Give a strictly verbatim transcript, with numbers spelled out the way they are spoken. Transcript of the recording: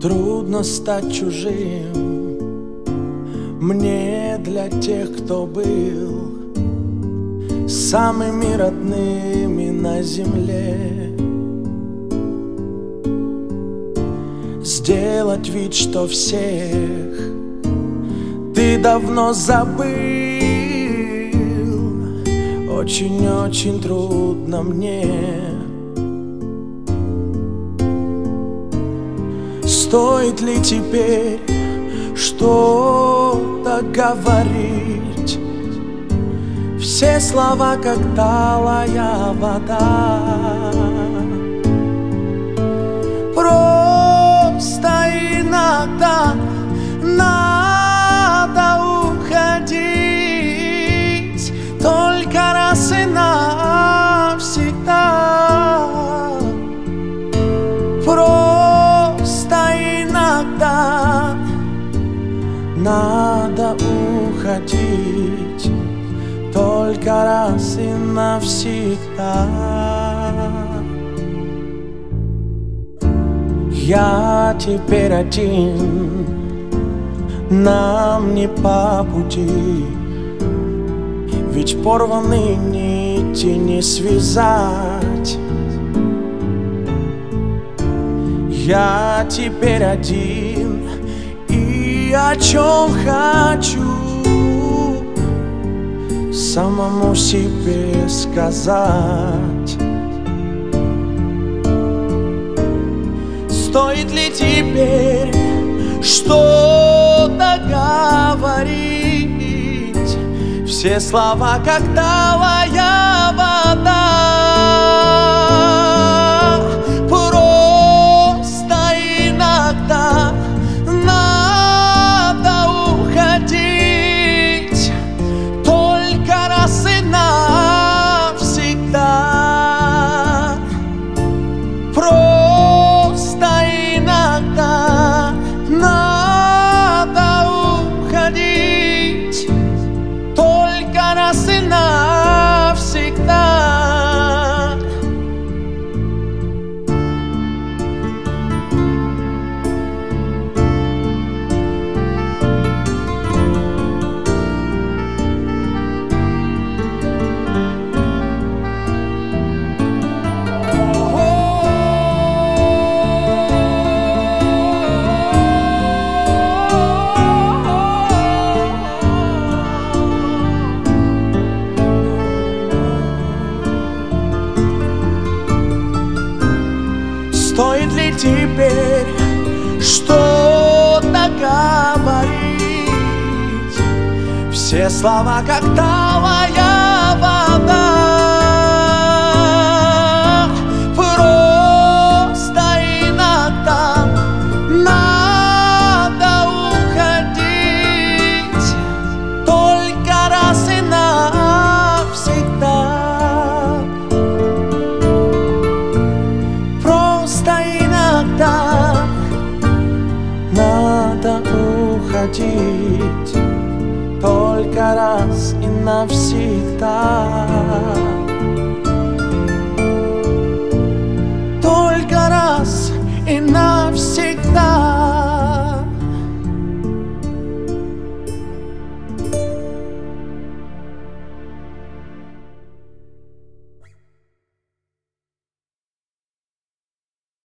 Трудно стать чужим мне для тех, кто был самыми родными на земле. Сделать вид, что всех ты давно забыл, очень-очень трудно мне. Стоит ли теперь что-то говорить? Все слова, как талая вода. Просто иногда надо уходить, только раз и навсегда. Просто иногда надо уходить, только раз и навсегда. Я теперь один, нам не по пути, ведь порванные нити не связать. Я теперь один, и о чем хочу самому себе сказать. Стоит ли теперь что-то говорить? Все слова, как талая вода. Просто иногда надо уходить, только раз и навсегда. Просто иногда надо уходить, только раз и навсегда. Стоит ли теперь что-то говорить? Все слова, как талая вода. Просто иногда надо уходить, только раз и навсегда. Иногда надо уходить, только раз и навсегда. Только раз и навсегда.